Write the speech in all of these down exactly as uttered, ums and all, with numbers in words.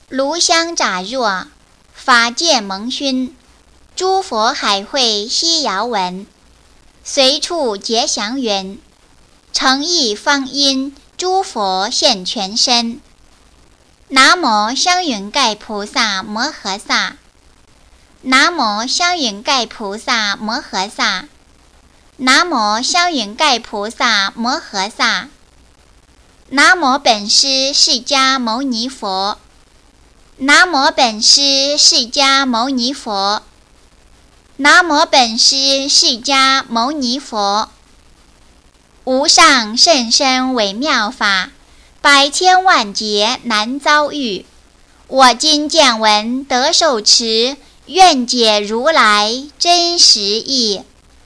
炉香乍若，法界蒙熏，诸佛海会悉遥闻。随处结祥云，诚意方因诸佛现全身。南无香云盖菩萨摩诃萨，南无香云盖菩萨摩诃萨，南无香云盖菩萨摩诃萨。南无本师释迦牟尼佛，南无本师释迦牟尼佛，南无本师释迦牟尼佛。无上甚深微妙法，百千万劫难遭遇。我今见闻得受持，愿解如来真实义。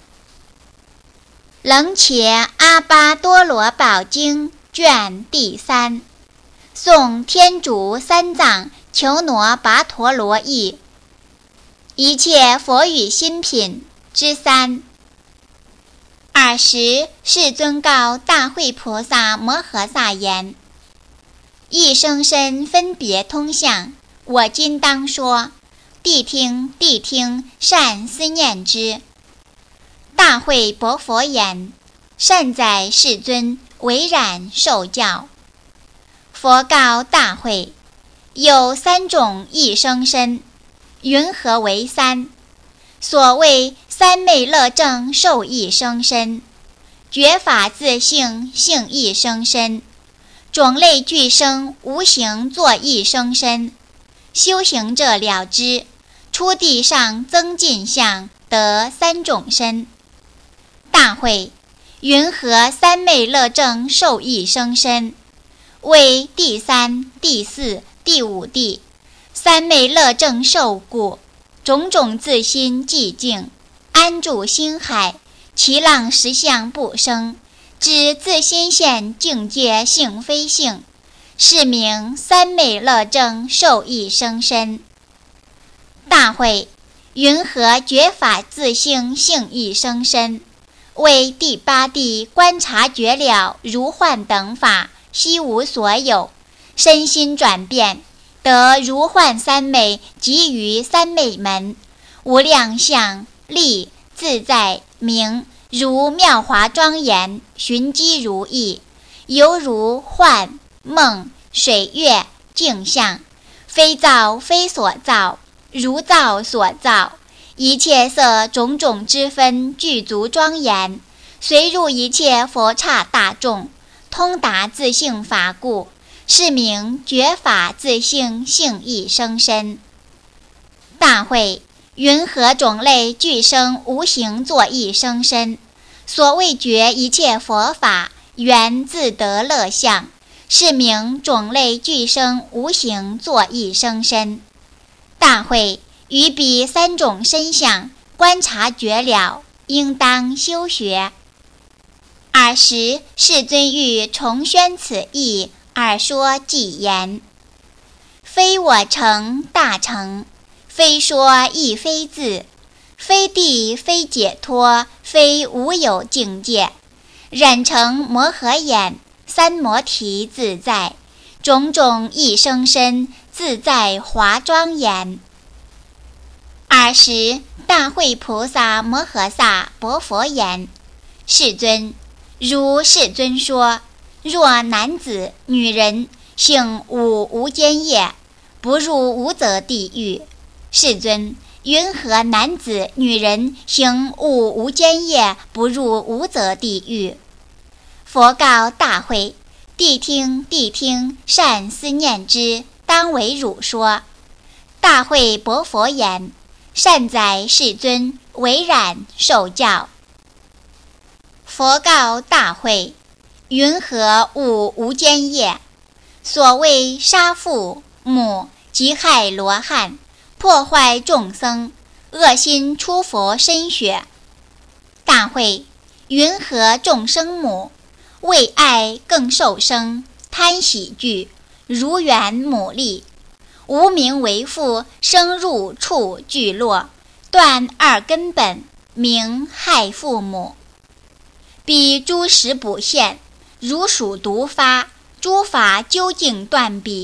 楞伽阿巴多罗宝经卷第三，诵天竺三藏求罗跋陀罗译。一切佛语新品之三。尔时世尊告大慧菩萨摩诃萨言：一生身分别通相，我今当说，谛听谛听，善思念之。大慧薄佛言：善哉世尊，唯然受教。佛告大慧：有三种一生身，云何为三？所谓三昧乐正受一生身，觉法自性性一生身，种类俱生无形作一生身。修行者了知，出地上增进相，得三种身。大慧，云何三昧乐正受一生身？为第三、第四、第五地，三昧乐正受故，种种自心寂静，安住心海，其浪实相不生，知自心现境界性非性，是名三昧乐正受一生身。大慧，云何觉法自性性一生身？为第八地观察觉了如幻等法，悉无所有，身心转变，得如幻三昧及于三昧门，无量相力自在明，如妙华庄严，寻机如意，犹如幻梦水月镜像，非造非所造，如造所造，一切色种种之分具足庄严，随入一切佛刹大众，通达自性法故，是名觉法自性性一生身。大慧，云何种类俱生无形作一生身？所谓觉一切佛法，缘自得乐相，是名种类俱生无形作一生身。大慧，于彼三种身相观察觉了，应当修学。尔时世尊欲重宣此义，而说偈言：非我成大成，非说亦非字，非地非解脱，非无有境界，染成摩诃眼，三摩提自在，种种一生身，自在华庄严。尔时大慧菩萨摩诃萨薄佛言：世尊，如世尊说，若男子女人行五无间业，不入无则地狱。世尊，云何男子女人行五无间业，不入无则地狱？佛告大慧：谛听谛听，善思念之，当为汝说。大慧薄佛言：善哉世尊，唯然受教。佛告大慧：云何五无间业？所谓杀父母，及害罗汉，破坏众僧，恶心出佛身血。大慧，云何众生母？为爱更受生，贪喜惧，如缘母力，无名为父，生入处聚落，断二根本，名害父母。彼诸时补现，如属毒发，诸法究竟断彼，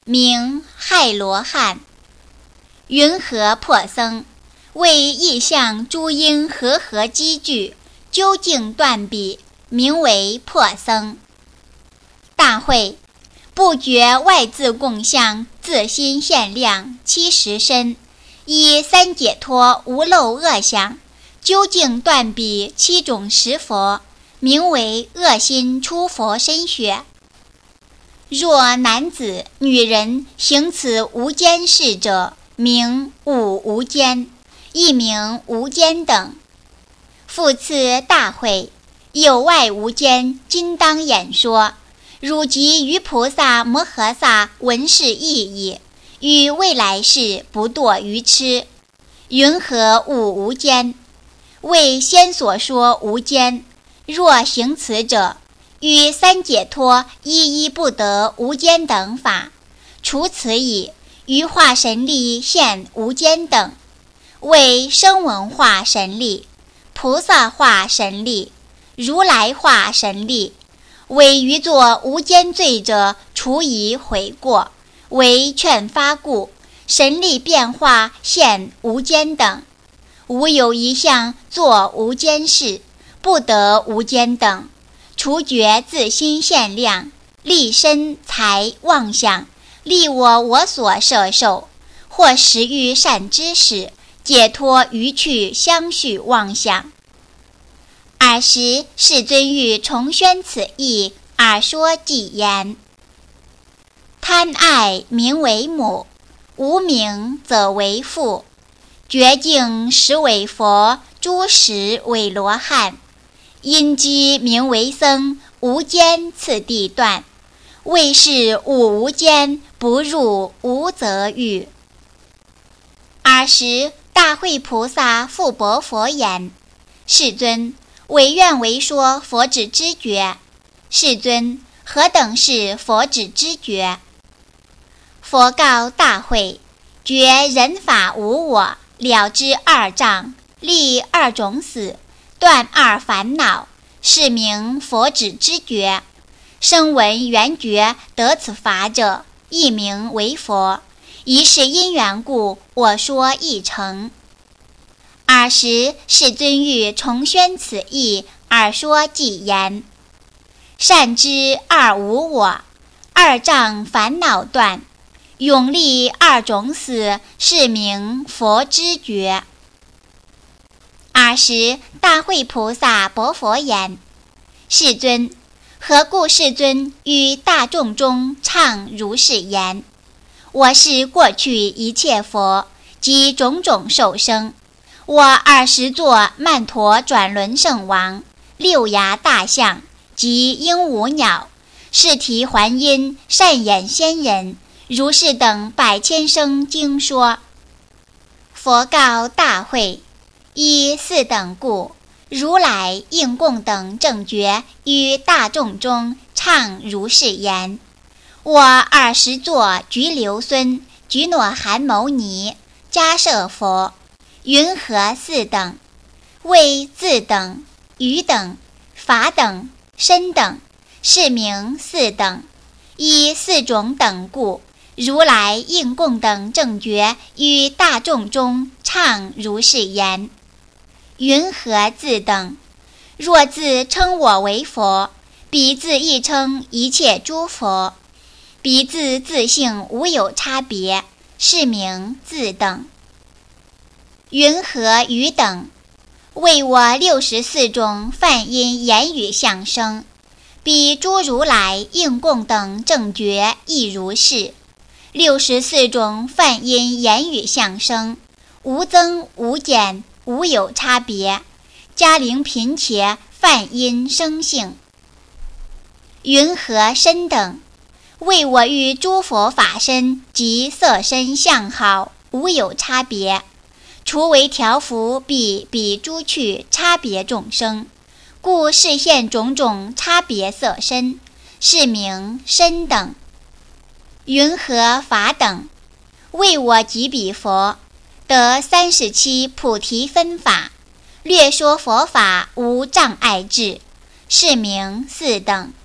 名亥罗汉。云何破僧，为意象诸因和合积聚，究竟断彼，名为破僧。大会，不觉外自共相，自心现量，七十身，以三解脱无漏恶相，究竟断彼七种十佛，名为恶心出佛身血。若男子女人行此无间事者，名五无间，亦名无间等。复次大会，有外无间，今当演说。汝及于菩萨摩诃萨闻是意矣，于未来世不堕愚痴。云何五无间？为先所说无间，若行此者，于三解脱一一不得无间等法。除此矣，于化神力现无间等，为声闻化神力、菩萨化神力、如来化神力。为于作无间罪者，除以悔过，为劝发故，神力变化现无间等。无有一项作无间事，不得无间等。除觉自心现量，立身财妄想，立我我所摄受，或时遇善知识，解脱于去相续妄想。尔时世尊欲重宣此义，而说偈言：贪爱名为母，无名则为父。觉境实为佛，诸实为罗汉。因机名为僧，无间次第断。为是五无间，不入无则欲。尔时大慧菩萨复薄佛言：世尊，唯愿为说佛指知觉。世尊，何等是佛指知觉？佛告大慧：觉人法无我，了知二障，立二种死，断二烦恼，是名佛指知觉。声闻缘觉得此法者，亦名为佛。一是因缘故，我说一成。尔时世尊欲重宣此义，而说偈言：善知二无我，二障烦恼断，永立二种死，是名佛知觉。尔时大慧菩萨薄佛言：世尊，何故世尊于大众中唱如是言？我是过去一切佛及种种受生，我二十座曼陀转轮圣王，六牙大象及鹦鹉鸟，释提还因，善眼仙人，如是等百千声经说。佛告大慧：依四等故，如来应供等正觉于大众中唱如是言：我二十座菊留孙、菊诺含牟尼、迦摄佛，云何四等？为字等、语等、法等、身等，是名四等。依四种等故，如来应供等正觉于大众中唱如是言。云何自等？若自称我为佛，彼自亦称一切诸佛，彼自自性无有差别，是名自等。云何语等？为我六十四种梵音言语相生，彼诸如来应供等正觉亦如是。六十四种梵音言语相生，无增无减，无有差别，迦陵频伽梵音生性。云何身等？为我欲诸佛法身及色身相好，无有差别，除为调伏彼彼诸趣差别众生，故示现种种差别色身，是名身等。云何法等？为我及彼佛得三十七菩提分法，略说佛法无障碍智，是名四等。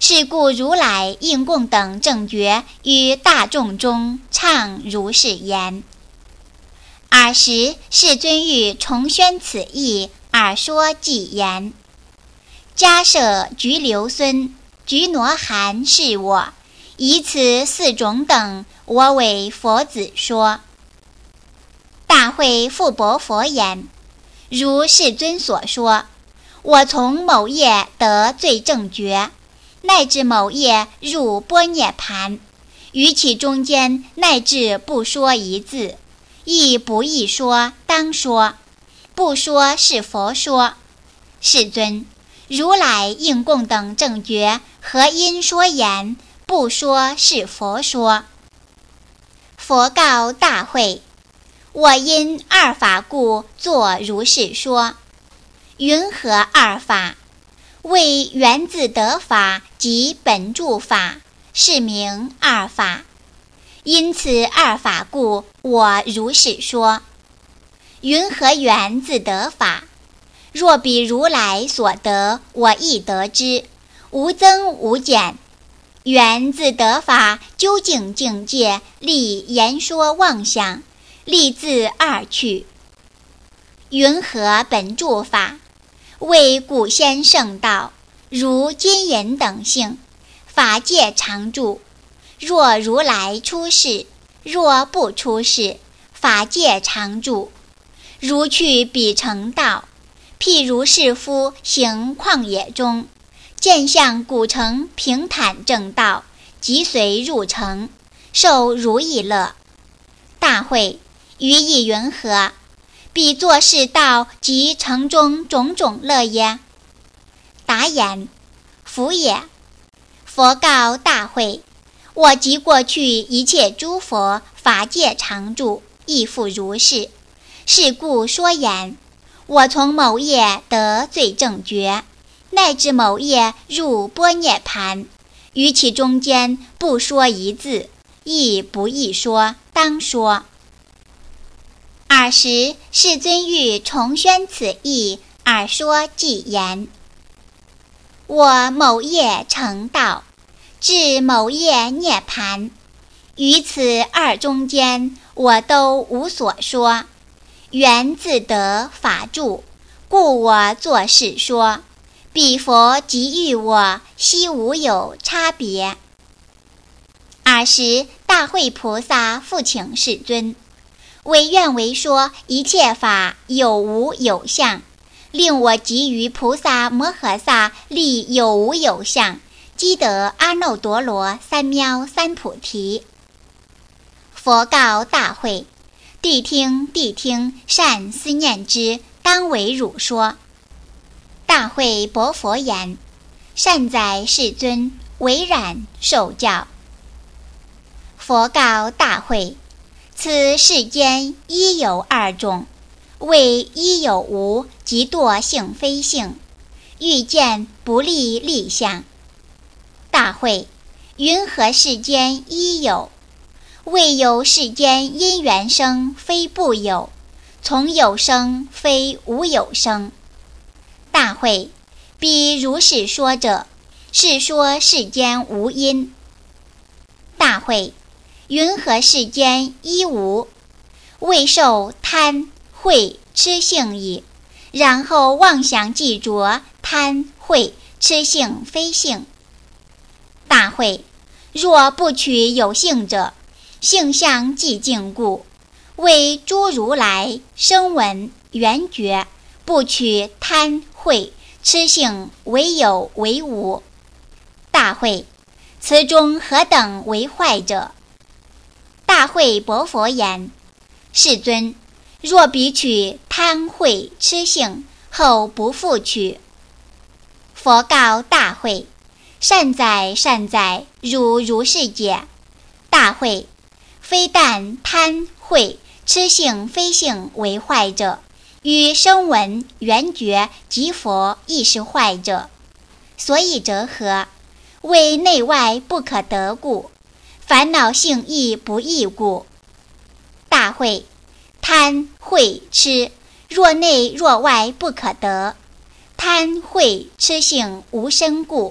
是故如来应供等正觉于大众中唱如是言。尔时世尊欲重宣此义，而说偈言：迦舍菊留孙菊罗含是我，以此四种等，我为佛子说。大会复薄佛言：如世尊所说，我从某业得最正觉，乃至某业入般涅盘，于其中间乃至不说一字，亦不亦说当说，不说是佛说。世尊，如来应供等正觉，何因说言不说是佛说？佛告大会：我因二法故作如是说。云何二法？为缘自得法及本住法，是名二法。因此二法故，我如是说。云何缘自得法？若比如来所得，我亦得之，无增无减。缘自得法，究竟境界，立言说妄想，立自二趣。云何本住法？为古先圣道，如金银等性，法界常住。若如来出世，若不出世，法界常住。如去彼成道，譬如士夫行旷野中，见向古城平坦正道，即随入城，受如意乐。大会，于意云何？彼作是道及城中种种乐耶？答言：弗也。佛告大会：我即过去一切诸佛法界常住，亦复如是。是故说言：我从某业得最正觉，乃至某业入般涅盘，于其中间不说一字，亦不亦说当说。尔时世尊欲重宣此义，而说偈言：我某业成道，至某业涅盘，于此二中间，我都无所说。缘自得法住，故我作是说。彼佛即欲我，悉无有差别。尔时大会菩萨复请世尊，唯愿为说一切法有无有相，令我即于菩萨摩诃萨立有无有相，积得阿耨多罗三藐三菩提。佛告大会：谛听谛听，善思念之，当为汝说。大会薄佛言：善哉世尊，唯然受教。佛告大会：此世间一有二种，谓一有无即堕性非性，欲见不立立相。大会：云何世间一有？谓有世间因缘生，非不有；从有生，非无有生。大会：彼如是说者，是说世间无因。大会：云何世间一无？未受贪恚痴性矣，然后妄想记着贪恚痴性非性。大会：若不取有性者，性相寂静故，为诸如来声闻缘觉，不取贪恚痴性为有为无。大会：此中何等为坏者？大会薄佛言：世尊，若彼取贪恚痴性，后不复取。佛告大会：善哉善哉，汝如是解。大会：非但贪恚痴性非性为坏者，与声闻缘觉及佛亦是坏者。所以者何？为内外不可得故，烦恼性亦不异故。大会：贪恚痴，若内若外不可得。贪恚痴性无生故，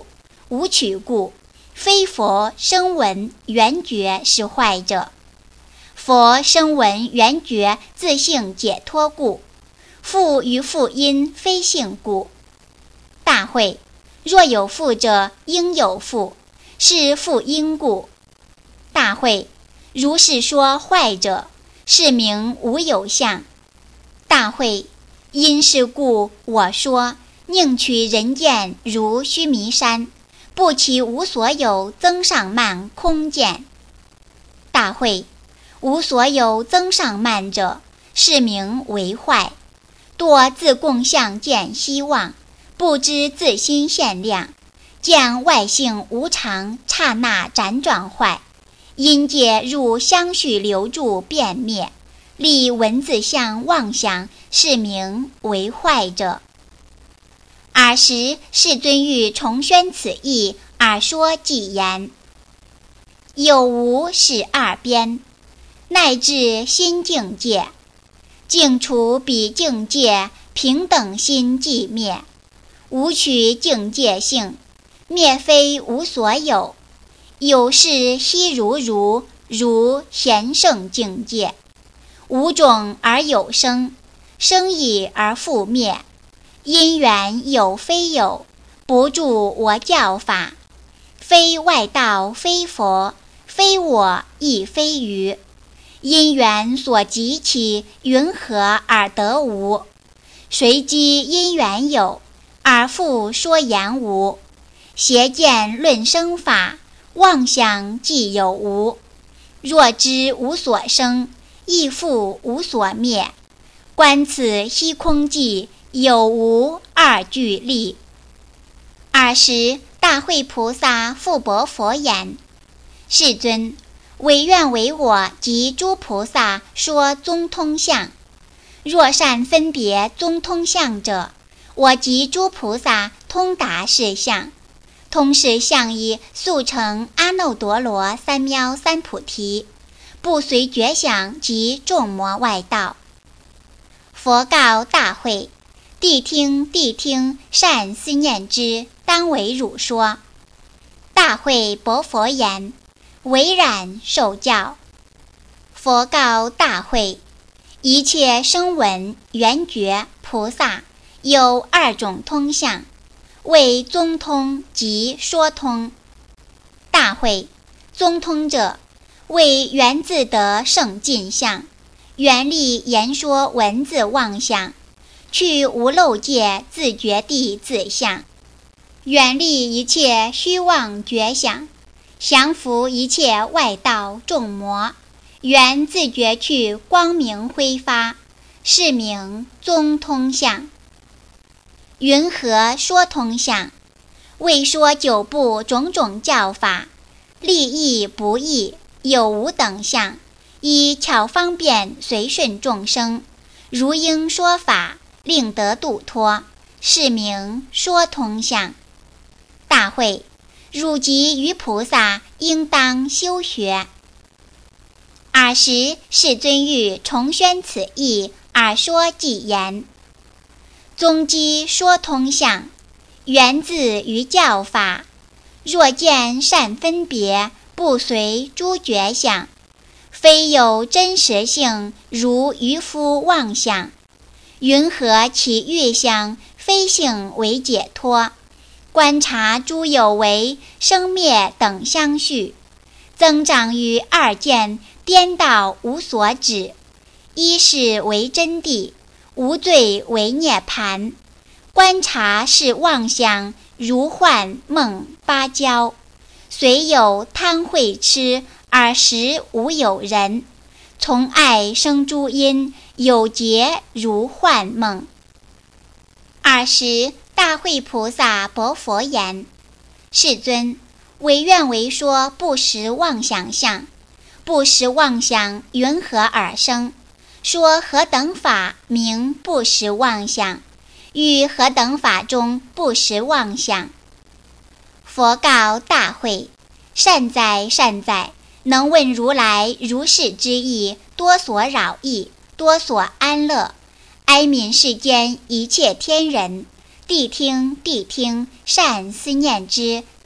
无取故，非佛声闻缘觉是坏者。佛声闻缘觉自性解脱故，复于复因非性故。大会，若有复者，应有复，是复因故。大会，如是说坏者，是名无有相。大会，因是故我说，宁取人见如须弥山，不其无所有增上慢空见。大会，无所有增上慢者，是名为坏，多自共相见希望，不知自心限量，见外性无常，刹那辗转坏，因界入相续流注变灭，立文字相妄想，是名为坏者。尔时世尊欲重宣此义，而说偈言：有无是二边，乃至心境界，净除彼境界，平等心寂灭，无取境界性，灭非无所有，有是悉如如，如贤圣境界，无种而有生，生已而复灭，因缘有非有，不住我教法，非外道非佛，非我亦非余，因缘所及其，云何而得无？随机因缘有，而复说言无。邪见论生法，妄想即有无。若知无所生，亦复无所灭。观此虚空寂，有无二俱立。尔时大慧菩萨复白佛言：世尊，唯愿为我及诸菩萨说宗通相。若善分别宗通相者，我及诸菩萨通达是相，通是相义，速成阿耨多罗三藐三菩提，不随觉想及众魔外道。佛告大慧：谛听谛听，善思念之，当为汝说。大慧白佛言：唯然受教。佛告大慧：一切声闻缘觉菩萨有二种通相，为宗通及说通。大慧，宗通者，为缘自得圣尽相，缘力言说文字妄想，去无漏界自觉地自相，远离一切虚妄觉想，降伏一切外道众魔，缘自觉去光明挥发，是名宗通相。云何说通相？为说九部种种教法，利益不易，有无等相，以巧方便随顺众生，如应说法，令得度脱，是名说通相。大慧，汝及于菩萨应当修学。尔时世尊欲重宣此义，而说偈言：宗基说通相，源自于教法，若见善分别，不随诸觉想，非有真实性，如渔夫妄想，云何其欲想非性为解脱？观察诸有为生灭等相续，增长于二见，颠倒无所止。一是为真谛，无罪为涅盘。观察是妄想，如幻梦芭蕉，虽有贪慧痴，而实无有人。从爱生诸因，有结如幻梦。尔时大慧菩萨白佛言：世尊，唯愿为说不实妄想相。不实妄想云何而生？说何等法名不实妄想？于何等法中不实妄想？佛告大慧：善哉善哉，能问如来如是之意，多所扰意，多所安乐，哀悯世间一切天人，谛听谛听，善思念之，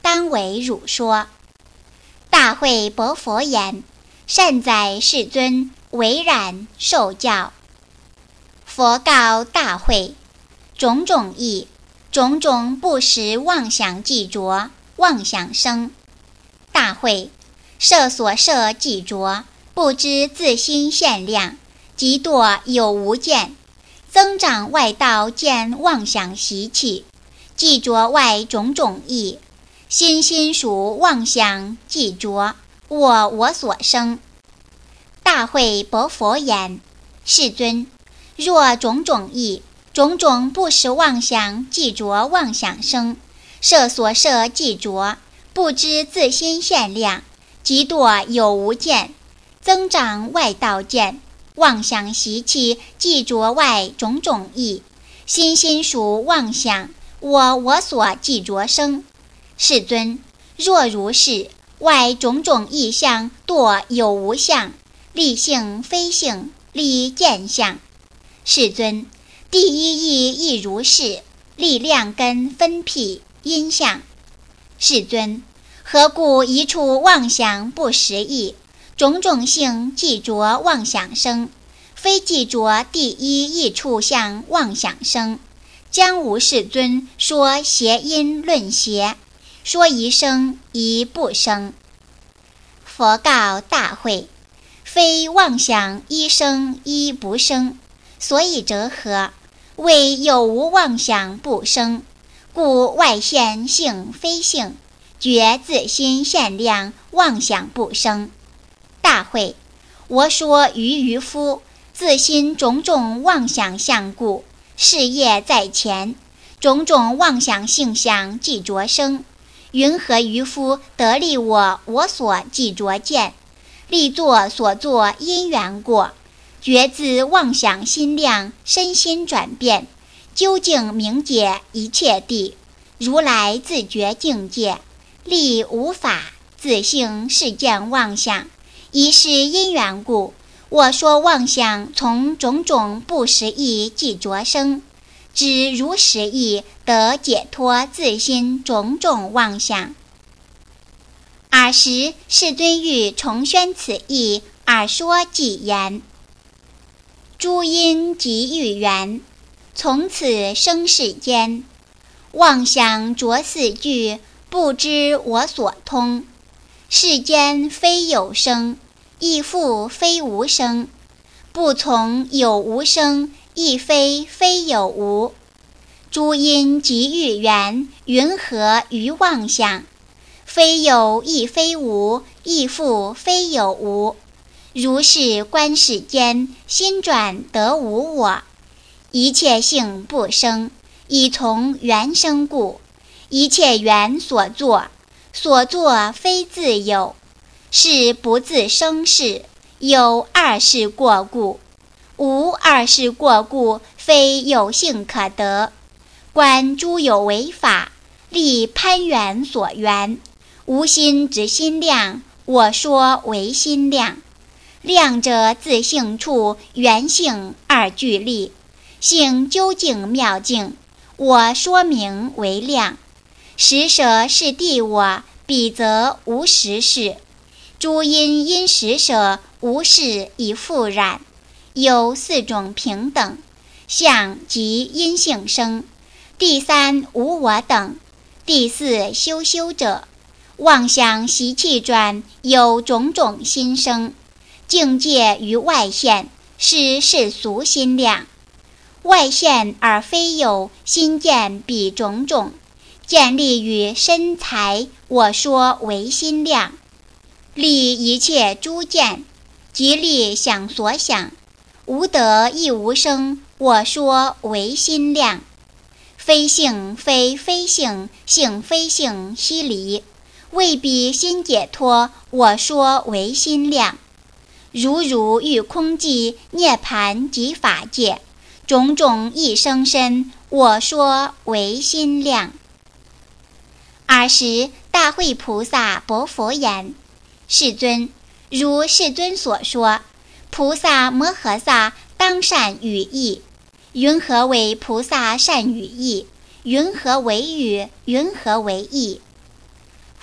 当为汝说。大会薄佛言：善哉世尊，为然受教。佛告大会：种种意，种种不实妄想计着，妄想生。大会：设所设计着，不知自心限量，即堕有无见，增长外道见妄想习气，计着外种种意，心心属妄想计着，我我所生。大会薄佛言：世尊，若种种意，种种不实妄想计着妄想生，设所设计着，不知自心限量，即堕有无见，增长外道见，妄想习气计着外种种意，心心属妄想，我我所计着生。世尊，若如是，外种种意相堕有无相，立性非性，立见相。世尊，第一义亦如是，立量根分辟因相。世尊，何故一处妄想不实意，种种性计着妄想生，非计着第一义处相妄想生？将无世尊说邪因论邪，说一生一不生。佛告大会：非妄想一生一不生，所以者何？谓有无妄想不生，故外现性非性，觉自心限量妄想不生。大会：我说于渔夫，自心种种妄想相故，事业在前，种种妄想性相计着生，云何渔夫得立我我所计着见，立作所作因缘过，觉自妄想心量身心转变，究竟明解一切地，如来自觉境界，立无法自性世见妄想，一是因缘故，我说妄想从种种不实意计着生，只如实意得解脱自心种种妄想。尔时世尊欲重宣此义，而说偈言：诸因即欲缘，从此生世间，妄想着四句，不知我所通。世间非有生，亦复非无生，不从有无生，亦非非有无。诸因即欲缘，云何于妄想？非有亦非无，亦复非有无。如是观世间，心转得无我，一切性不生，以从缘生故。一切缘所作，所作非自有，是不自生事，有二事过故。无二事过故，非有性可得。观诸有为法，立攀缘所缘，无心执心量，我说为心量。量者自性处，缘性二俱立，性究竟妙境，我说明为量。实舍是地我，彼则无实事。诸因因实舍，无事以复染。有四种平等，相即因性生。第三无我等，第四修修者，妄想习气转，有种种心生，境界于外现，是世俗心量。外现而非有，心见彼种种，见立于身材，我说为心量。立一切诸见，即立想所想，无得亦无生，我说为心量。非性非非性，性非性悉离，未必心解脱，我说为心量。如如欲空寂，涅盘即法界，种种一生身，我说为心量。尔时大慧菩萨薄佛言：世尊，如世尊所说，菩萨摩诃萨当善语意。云何为菩萨善语意？云何为语？云何为义？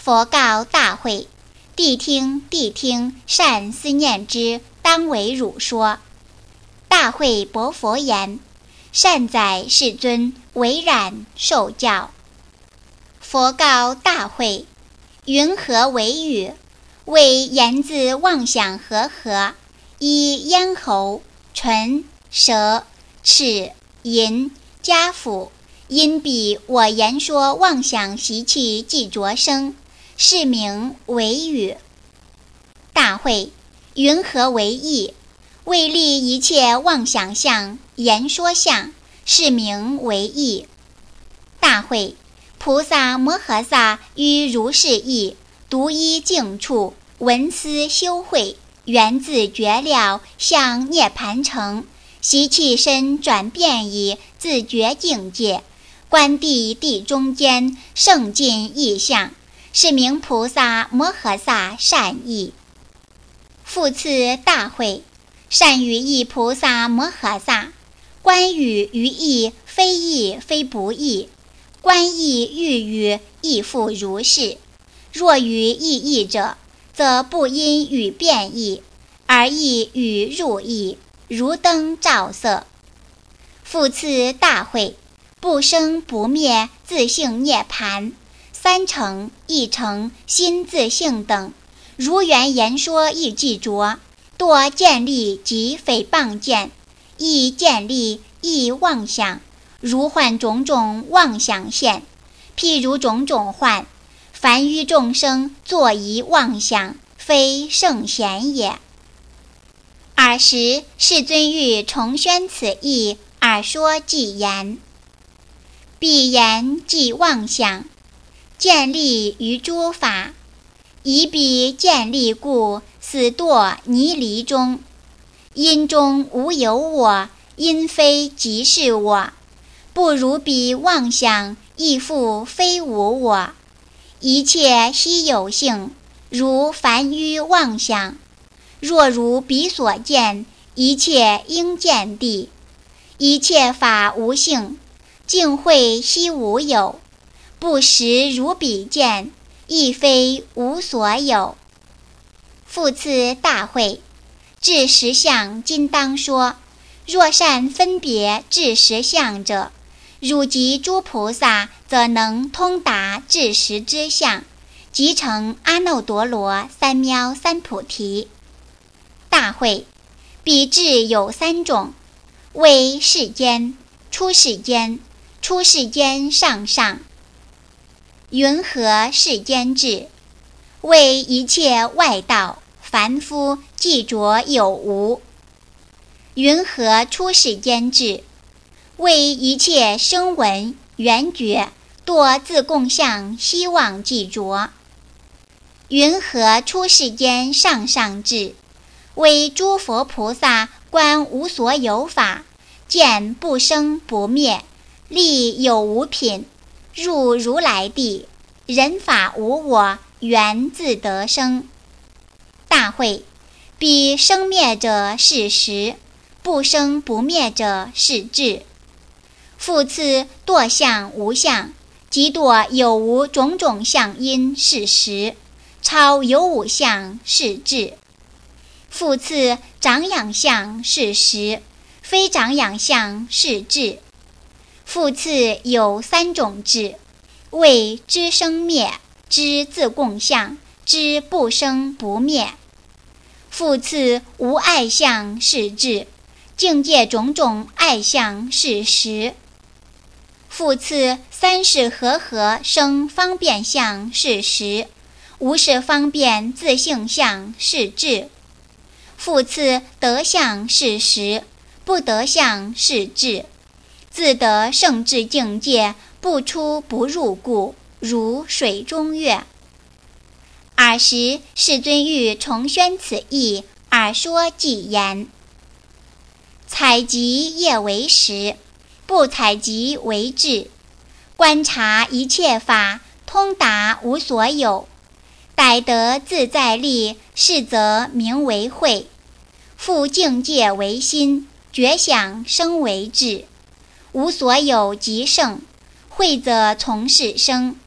佛告大会：谛听，谛听，善思念之，当为汝说。大会薄佛言：善哉，世尊，唯然受教。佛告大会：云何为语？谓言字妄想和合，依咽喉、唇、舌、齿、龈、家府，因彼我言说妄想习气即着生，是名为语。大会：云何为义？为立一切妄想相、言说相，是名为义。大会：菩萨摩诃萨于如是义，独一静处，闻思修慧，源自觉了，向涅盘城，习气身转变以自觉境界，观地地中间，胜尽意象，是名菩萨摩诃萨善意。复次大会：善语意菩萨摩诃萨，观语于义，非义非不义，观义欲语，亦复如是。若于意义者，则不因语变异，而意语入意，如灯照色。复次大会：不生不灭，自性涅盘，三乘、一乘、心自性等，如缘言说亦即着，多见利及诽谤见，亦见利亦妄想，如幻种种妄想现。譬如种种幻，凡于众生作疑妄想，非圣贤也。尔时世尊欲重宣此义，而说偈言：彼言即妄想，见利于诸法，以彼见利故，死堕泥离中。因中无有我，因非即是我，不如彼妄想，亦复非无我。一切悉有性，如凡于妄想。若如彼所见，一切应见地。一切法无性，净慧悉无有，不实如彼见，亦非无所有。复次大会：至实相今当说。若善分别至实相者，汝及诸菩萨，则能通达至实之相，即成阿耨多罗三藐三菩提。大会：彼智有三种，为世间、出世间、出世间上上。云何世间智？为一切外道、凡夫既着有无。云何出世间智？为一切声闻缘觉，多自共相希望既着。云何出世间上上智？为诸佛菩萨观无所有法，见不生不灭，立有无品，入如来地，人法无我，缘自得生。大会：彼生灭者是实，不生不灭者是智。复次堕相无相，即堕有无种种相因是实，超有无相是智。复次长养相是实，非长养相是智。复次有三种智，为知生灭，知自共相，知不生不灭。复次无爱相是智，境界种种爱相是实。复次三世和合生方便相是实，无是方便自性相是智。复次得相是实，不得相是智。自得圣智境界，不出不入故，如水中月。尔时世尊欲重宣此义，而说偈言：采集业为实，不采集为智。观察一切法，通达无所有。逮得自在力，是则名为慧。复境界为心，觉想生为智。无所有即圣，慧则从是生。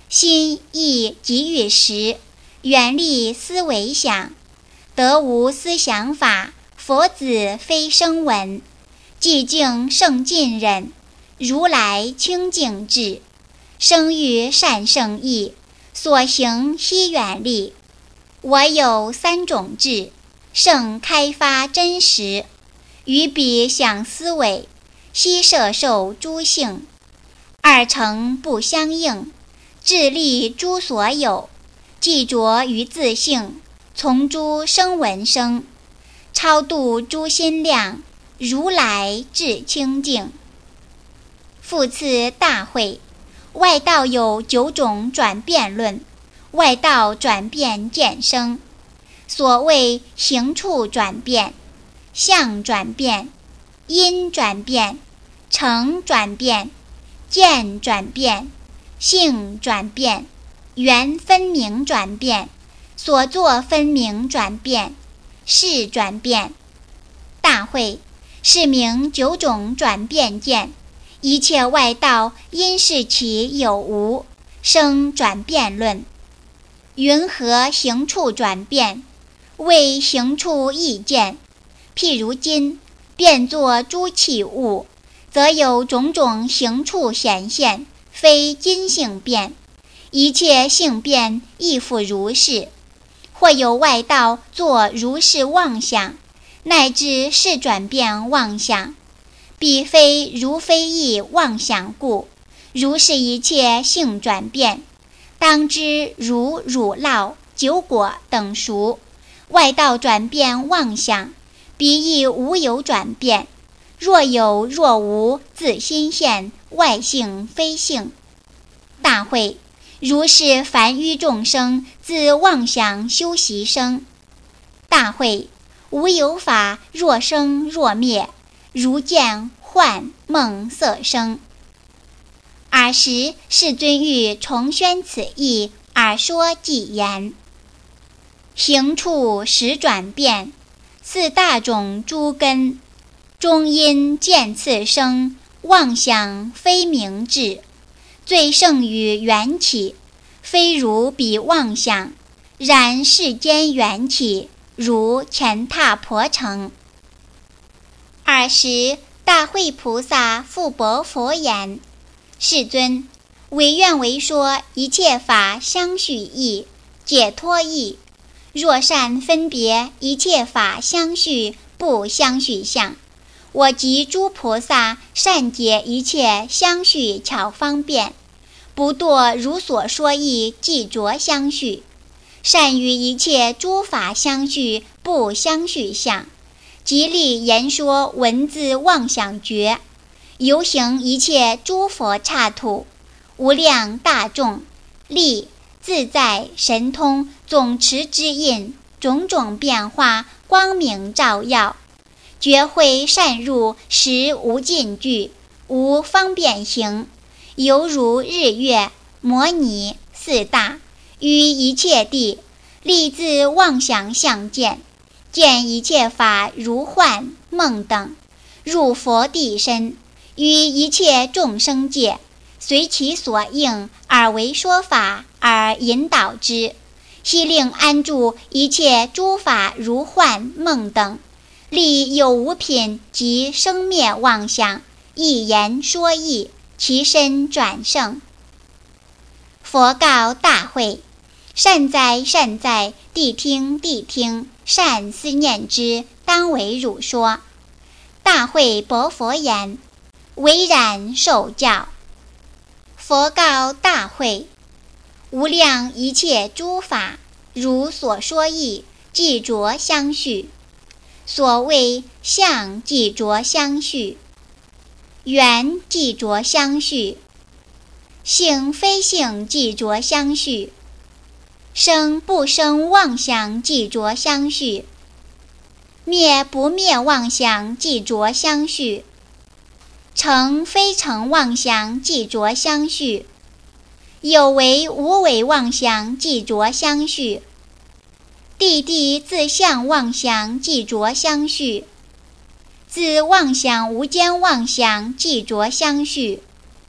心意即与时，远离思维想。得无思想法，佛子非声闻。寂静胜尽忍，如来清净智。生于善圣意，所行悉远离。我有三种智，胜开发真实。于彼想思维，悉摄受诸性。二乘不相应，智力诸所有。既着于自性，从诸声闻生。超度诸心量，如来智清净。复次大会，外道有九种转变论。外道转变见生，所谓行处转变、相转变、因转变、成转变、见转变、性转变、缘分明转变、所作分明转变、事转变。大会是名九种转变见，一切外道因视其有无，生转变论。云何行处转变？为行处意见。譬如今变作诸器物，则有种种行处显现，非今性变。一切性变亦复如是。或有外道作如是妄想，乃至是转变妄想，彼非如非义妄想故。如是一切性转变，当知如乳酪、酒果等熟。外道转变妄想，彼亦无有转变。若有若无，自心现，外性非性。大会如是凡愚众生，自妄想修习生。大会无有法，若生若灭，如见幻梦色声。尔时世尊欲重宣此义，而说偈言：行处实转变，四大种诸根，终因见次生，妄想非明智。最胜于缘起，非如彼妄想，然世间缘起，如乾闼婆城。尔时大会菩萨复白佛言：世尊，唯愿为说一切法相续义，解脱义。若善分别一切法相续不相续相，我及诸菩萨善解一切相续巧方便，不堕如所说义即着相续。善于一切诸法相续不相续相，极力言说文字妄想觉，游行一切诸佛刹土，无量大众，力自在神通总持之印，种种变化光明照耀，觉慧善入，实无尽具，无方便行，犹如日月摩尼四大，于一切地立自妄想相见，见一切法如幻梦等，入佛地身，于一切众生界，随其所应而为说法，而引导之，悉令安住一切诸法如幻梦等，立有无品及生灭妄想，一言说义，其身转胜。佛告大会：善哉善哉，谛听谛听，善思念之，当为汝说。大会白佛言：唯然受教。佛告大会：无量一切诸法，如所说义，即着相续。所谓相即着相续，缘即着相续，性非性即着相续，生不生妄想即着相续，灭不灭妄想即着相续，成非成妄想即着相续，有为无为妄想即着相续，地地自相妄想即着相续，自妄想无间妄想即着相续，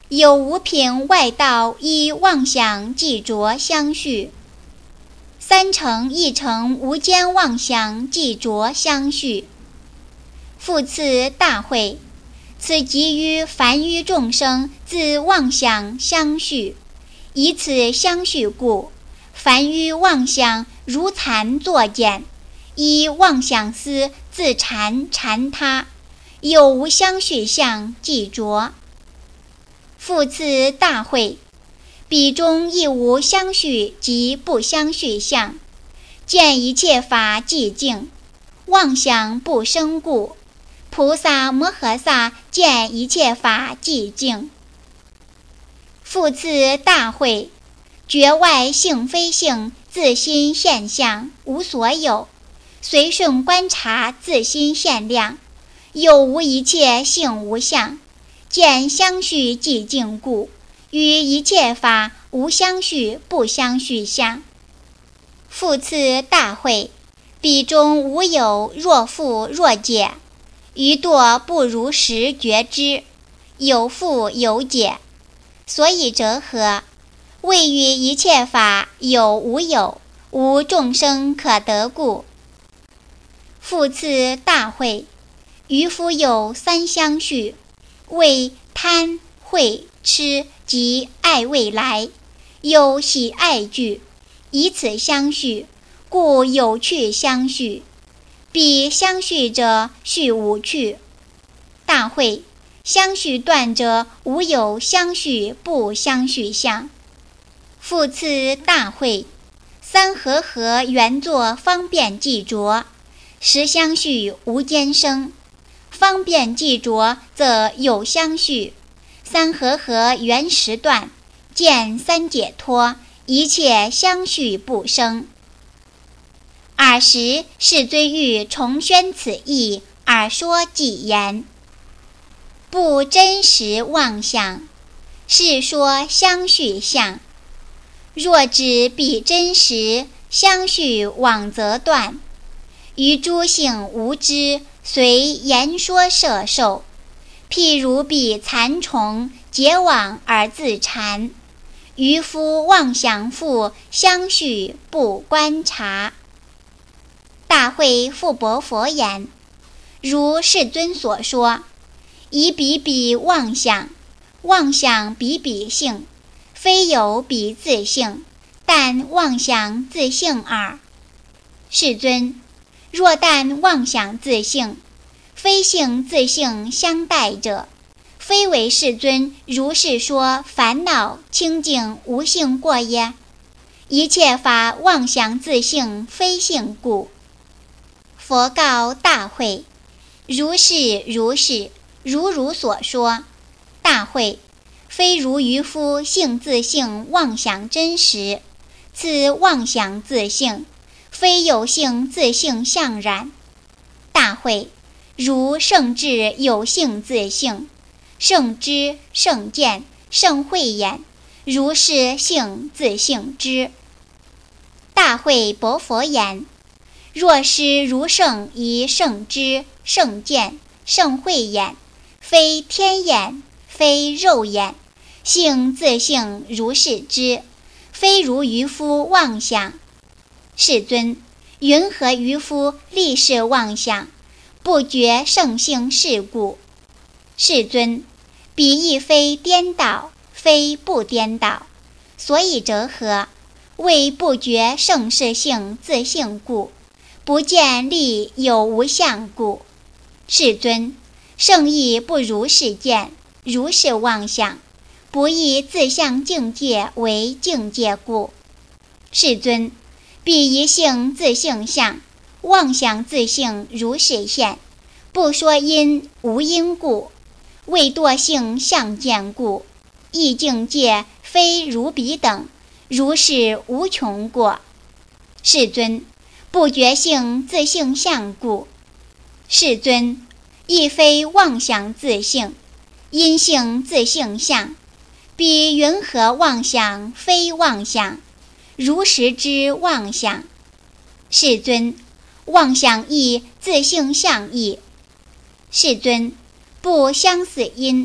有无品外道依妄想即着相续，三乘一乘无间妄想即着相续。复次大会，此即于凡于众生自妄想相续，以此相续故，凡于妄想如蚕作茧，依妄想思自缠缠他，有无相续相即着。复次大会，彼中亦无相续及不相续相，见一切法寂静，妄想不生故，菩萨摩诃萨见一切法寂静。复次大会，觉外性非性自心现象无所有，随顺观察自心现量，有无一切性无相，见相续寂静故，于一切法无相续不相续相。复次大会，彼中无有若复若解，余堕不如实觉知，有复有解，所以者何？谓于一切法有无有，无众生可得故。复次大会，渔夫有三相续，为贪恚痴及爱未来，有喜爱惧，以此相续，故有趣相续。彼相续者续无趣。大会，相续断者无有相续不相续相。复次大会，三和合原作方便即着，实相续无间生，方便即着则有相续，三和合原实断，见三解脱，一切相续不生。尔时世尊欲重宣此义，而说偈言：不真实妄想，是说相续相。若知彼真实，相续妄则断。于诸性无知，随言说摄受。譬如彼蚕虫，结网而自缠。渔夫妄想复，相续不观察。大会复驳佛言：如世尊所说，以彼彼妄想，妄想彼彼性，非有彼自性，但妄想自性耳。世尊，若但妄想自性，非性自性相待者，非为世尊如是说烦恼清净无性过耶？一切法妄想自性非性故。佛告大会：如是如是，如如所说。大会，非如渔夫性自性妄想真实，此妄想自性，非有性自性相然。大会，如圣智有性自性，圣知圣见圣慧眼，如是性自性知。大会驳佛言：若师如圣以圣知圣见圣慧眼，非天眼，非肉眼，性自性如是知，非如渔夫妄想。世尊，云何渔夫立是妄想，不觉圣性是故？世尊，彼亦非颠倒，非不颠倒，所以者何？为不觉圣是性自性故，不见力有无相故。世尊，圣亦不如是见，如是妄想，不以自相境界为境界故。世尊，彼一性自性相，妄想自性如是现，不说因无因故，为堕性相见故，异境界非如彼等，如是无穷过。世尊，不觉性自性相故。世尊，亦非妄想自性，因性自性相，彼云何妄想非妄想，如实知妄想。世尊，妄想亦自性相异。世尊，不相似因，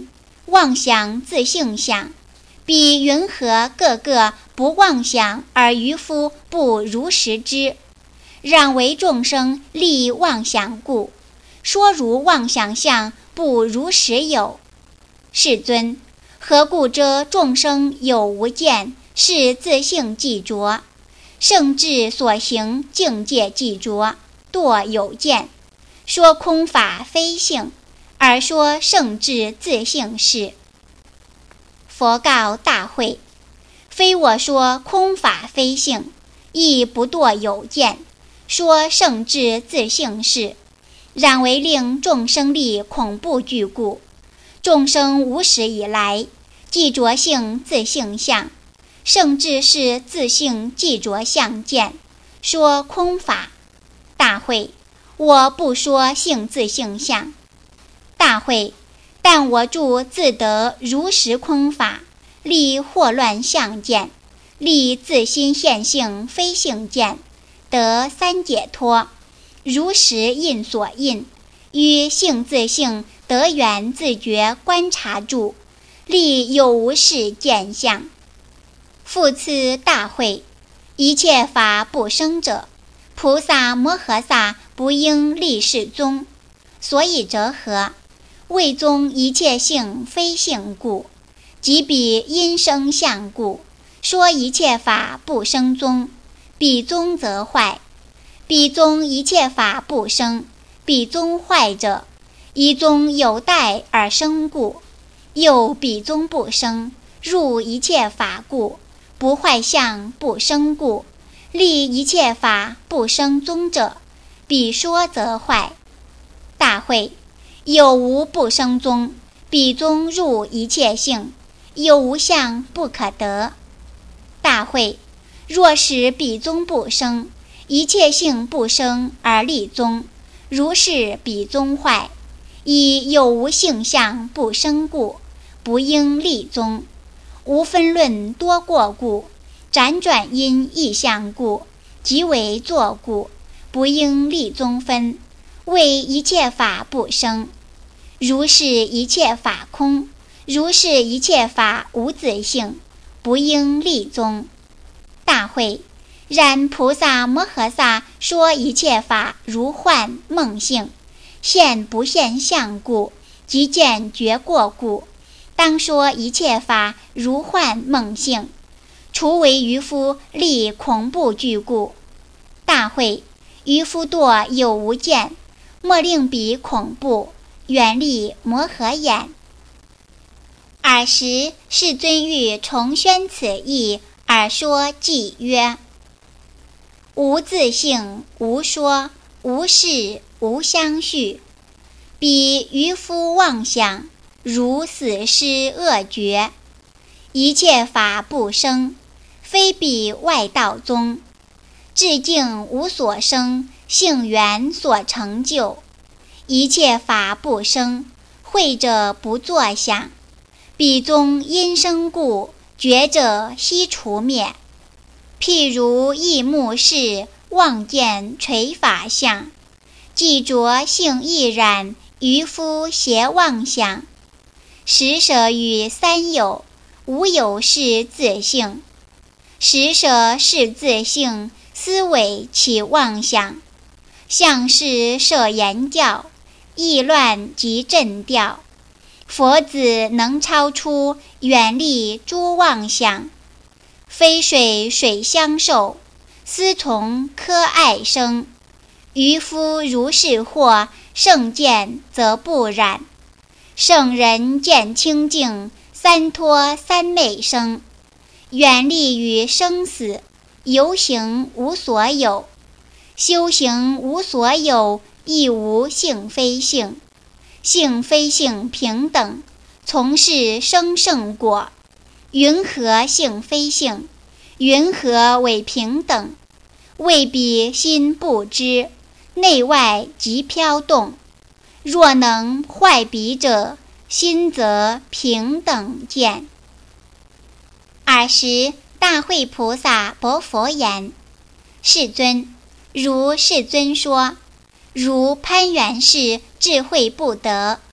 妄想自性相，彼云何个个不妄想而渔夫不如实知？让为众生立妄想故，说如妄想相不如实有。世尊，何故遮众生有无见，是自性既着？圣智所行境界既着，堕有见。说空法非性，而说圣智自性是。佛告大会：非我说空法非性，亦不堕有见，说圣智自性是，然为令众生力恐怖惧故。众生无始以来，既着性自性相，圣智是自性既着相见，说空法。大会：我不说性自性相。大会：但我著自得如实空法，立惑乱相见，立自心现性非性见，得三解脱，如实印所印，于性自性得缘自觉观察住，立有无事见相。复次大会：一切法不生者，菩萨摩诃萨不应立是宗。所以者何？谓宗一切性非性故，即彼因生相故，说一切法不生宗，彼宗则坏。彼宗一切法不生，彼宗坏者，一宗有待而生故，又彼宗不生，入一切法故，不坏相不生故，立一切法不生宗者，彼说则坏。大会：有无不生宗，彼宗入一切性，有无相不可得。大会：若使彼宗不生，一切性不生而立宗，如是彼宗坏，以有无性相不生故，不应立宗。无分论多过故，辗转因异相故，即为作故，不应立宗分，为一切法不生。如是一切法空，如是一切法无自性，不应立宗。大会：然菩萨摩诃萨说一切法如幻梦性，现不现相故，即见觉过故，当说一切法如幻梦性，除为渔夫立恐怖惧故。大会：渔夫堕有无见，莫令彼恐怖，远离摩诃眼。尔时世尊欲重宣此义，而说偈曰：无自性，无说，无事，无相续。彼渔夫妄想，如死尸恶绝。一切法不生，非彼外道宗。至境无所生，性缘所成就。一切法不生，慧者不作想。彼宗因生故，觉者悉除灭。譬如异目视，望见垂法相，既着性亦然，渔夫邪妄想。十舍与三有，无有是自性。十舍是自性，思维起妄想。相是摄言教，意乱即震调。佛子能超出，远离诸妄想。非水水相受，思从科爱生。渔夫如是惑，圣见则不染。圣人见清净，三脱三昧生。远离于生死，游行无所有。修行无所有，亦无性非性。性非性平等，从事生胜果。云何性非性？云何为平等？未必心不知，内外即飘动。若能坏彼者，心则平等见。尔时大会菩萨薄佛言：世尊，如世尊说，如攀缘士智慧不得，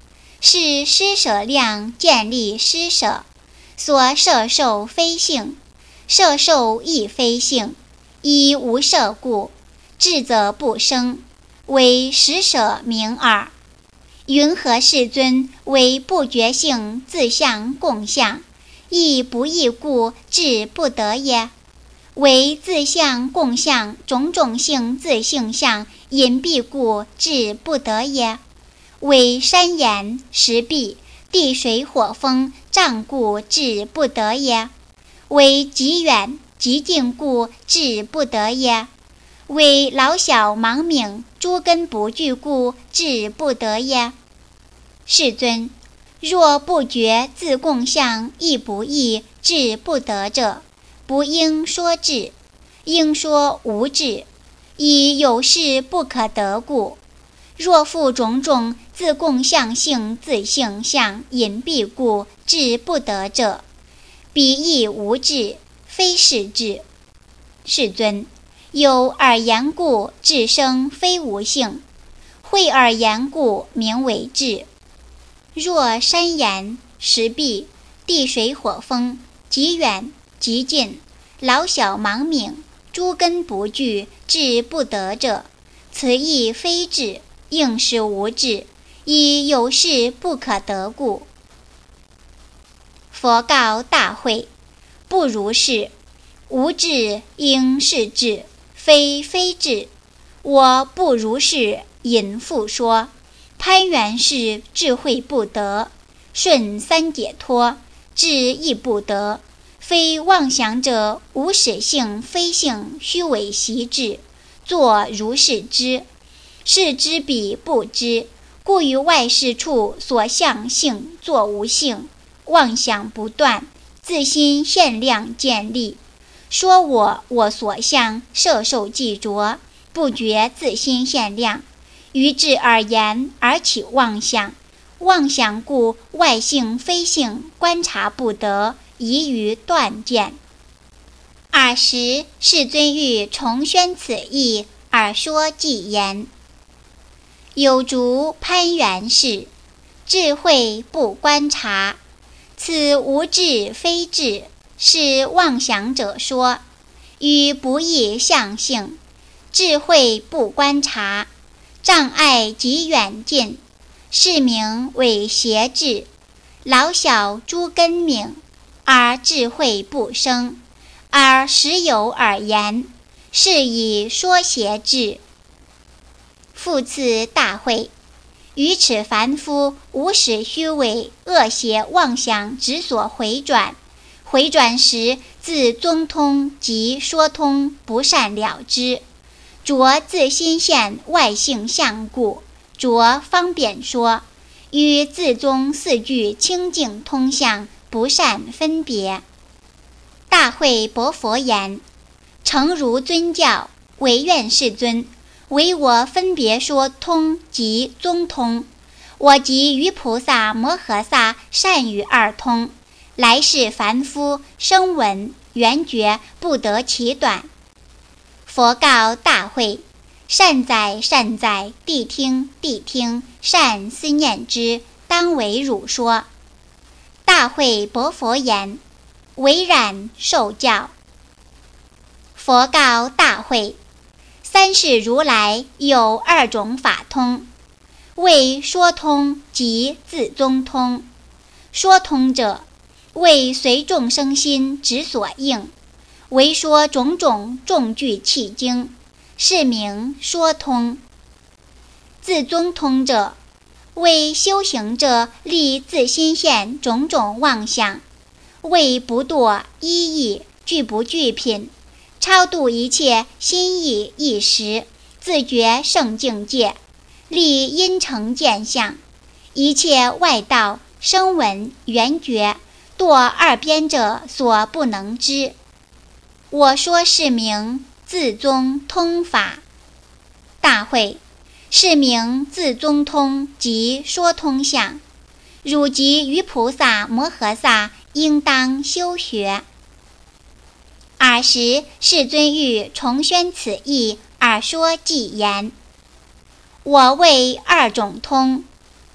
是施舍量建立施舍，所摄受非性，摄受亦非性，以无摄故，智则不生，为施舍名耳。云何世尊为不觉性自相共相，亦不异故智不得耶？为自相共相种种性自性相隐蔽故智不得耶？为山岩石壁地水火风障故智不得耶？为极远极近故智不得耶？为老小盲冥诸根不具故智不得耶？世尊，若不觉自共相亦不异智不得者，不应说智，应说无智，以有事不可得故。若复种种自共相性自性相隐蔽故智不得者，彼亦无智，非是智。世尊，有耳言故智生非无性，会耳言故名为智。若山岩石壁地水火风极远极近老小盲冥诸根不具智不得者，此亦非智，应是无智，以有事不可得故。佛告大会，不如是，无智应是智，非非智。我不如是引复说，攀缘是智慧不得，顺三解脱智亦不得，非妄想者无始性非性虚伪习智，作如是知，是知彼不知，故于外事处所相性作无性，妄想不断，自心限量建立，说我我所相摄受既着，不觉自心限量，于智而言而起妄想，妄想故外性非性观察不得，宜于断见。尔时世尊欲重宣此义，而说偈言：有竹攀缘事，智慧不观察，此无智非智，是妄想者说，与不异相性，智慧不观察，障碍极远近，是名为邪智。老小诸根冥，而智慧不生，而时有耳言，是以说邪智。复次大会，于此凡夫无始虚伪恶邪妄想之所回转，回转时自宗通及说通不善了之，着自心现外性相故，着方便说，与自宗四句清净通相不善分别。大会薄佛言：诚如尊教，唯愿世尊为我分别说通及宗通，我及于菩萨摩诃萨善于二通，来世凡夫声闻缘觉不得其短。佛告大会：善哉善哉，谛听谛听，善思念之，当为汝说。大会薄佛言：唯然受教。佛告大会：三世如来有二种法通，为说通及自宗通。说通者，为随众生心之所应，为说种种众具契经，是名说通。自宗通者，为修行者立自心现种种妄想，为不堕一意具不具品，超度一切心意一时，自觉圣境界，立因成见相，一切外道声闻缘觉堕二边者所不能知。我说是名自宗通法。大会，是名自宗通及说通相，汝及于菩萨摩诃萨应当修学。尔时世尊欲重宣此义，而说偈言：我为二种通，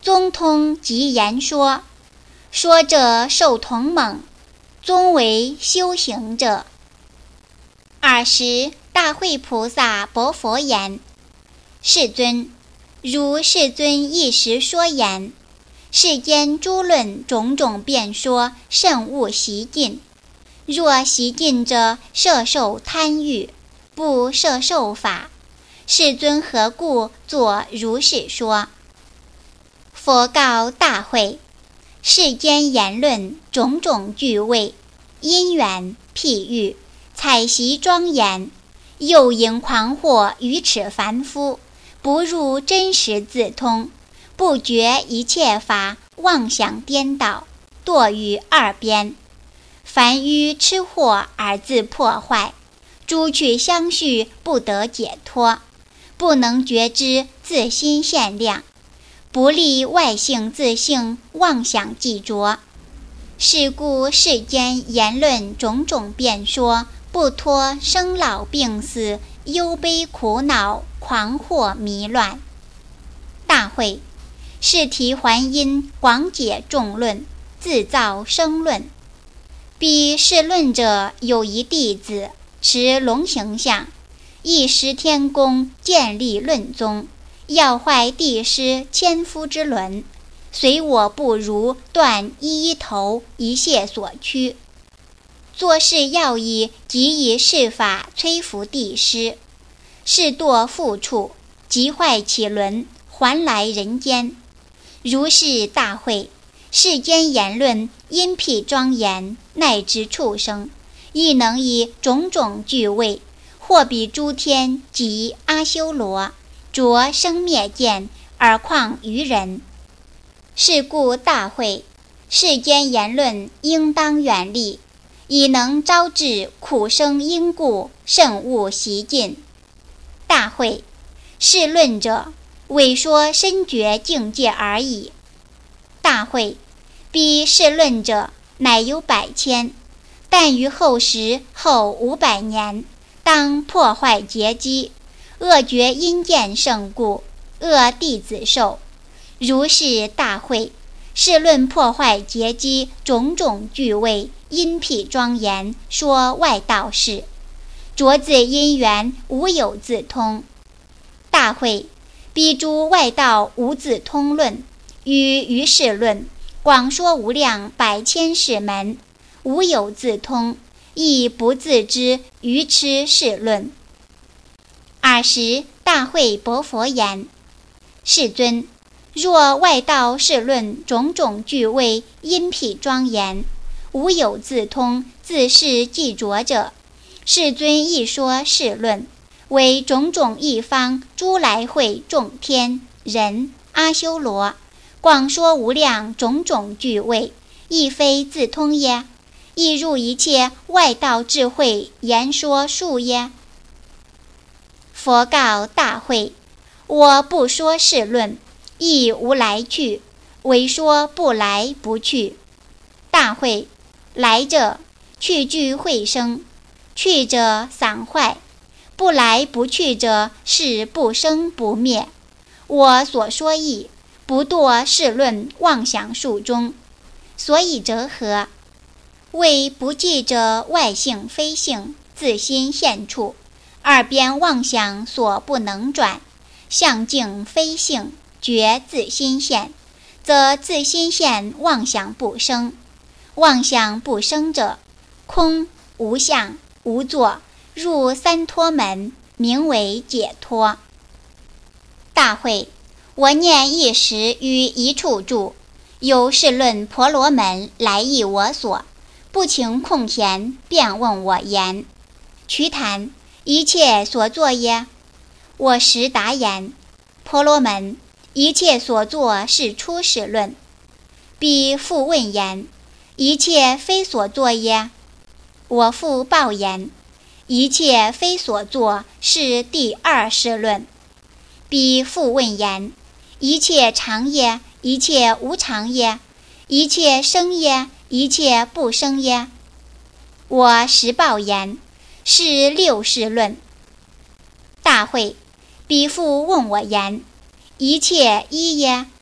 宗通即言说，说者受同猛，宗为修行者。尔时大慧菩萨薄佛言：世尊，如世尊一时说言，世间诸论种种辩说，甚勿习进。若习进者，摄受贪欲，不摄受法。世尊何故作如是说？佛告大慧：世间言论种种具谓，因缘譬喻，采习庄严，诱引狂惑愚痴凡夫，不入真实自通，不觉一切法妄想颠倒，堕于二边。凡于吃货而自破坏，诸趣相续不得解脱，不能觉知自心限量，不立外性自性妄想既着。是故世间言论种种辩说，不脱生老病死、忧悲苦恼、狂惑迷乱。大慧，是题还因广解众论，自造生论。彼是论者有一弟子，持龙形象，一时天宫建立论宗，要坏帝师千夫之伦，随我不如，断一一头，一切所趋。作是要义，即以是法摧伏帝师，是堕复处，即坏其伦，还来人间。如是大慧，世间言论因辟庄严，乃至畜生，亦能以种种具位，或比诸天及阿修罗，着生灭见，而况于人。是故大慧，世间言论应当远离，以能招致苦生因故，甚勿习进。大慧，是论者，为说深觉境界而已。大慧，彼是论者，乃有百千，但于后时后五百年，当破坏结机，恶觉因见胜故，恶弟子受。如是大慧，是论破坏结机种种具位，因辟庄严，说外道事，着自因缘，无有自通。大慧，彼诸外道无自通论，与于是论，广说无量百千世门，无有自通，亦不自知愚痴是论。尔时大慧薄佛言：世尊，若外道是论种种具位，因辟庄严，无有自通，自是既着者，世尊亦说是论，为种种一方诸来会众天人阿修罗，广说无量种种具位，亦非自通耶？亦入一切外道智慧言说数耶？佛告大慧：我不说是论，亦无来去，唯说不来不去。大慧，来者去俱会生，去者散坏，不来不去者是不生不灭。我所说义，不堕是论妄想数中。所以者何？为不记者外性非性，自心现处，二边妄想所不能转，相境非性，觉自心现，则自心现妄想不生。妄想不生者，空无相无作，入三脱门，名为解脱。大慧，我念一时于一处住，有是论婆罗门来诣我所，不请空闲，便问我言：瞿昙，一切所作耶？我时答言：婆罗门，一切所作是出世论。彼复问言：一切非所作耶？我复报言：一切非所作是第二世论。彼复问言：一切常耶？一切无常耶？一切生耶？一切不生耶？我实报言：是六世论。大慧，彼复问我言：一切一耶？